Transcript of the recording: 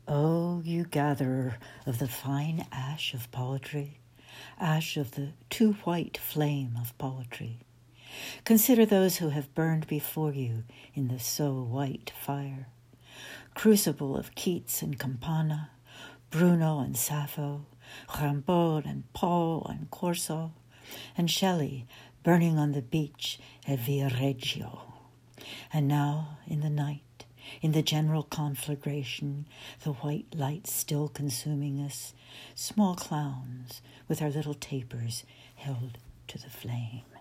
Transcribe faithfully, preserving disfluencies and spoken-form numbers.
Oh, you gatherer of the fine ash of poetry, ash of the too white flame of poetry, consider those who have burned before you in the so white fire. Crucible of Keats and Campana, Bruno and Sappho, Rimbaud and Paul and Corso, and Shelley burning on the beach at Viareggio. And now, in the night, in the general conflagration, the white light still consuming us, small clowns with our little tapers held to the flame.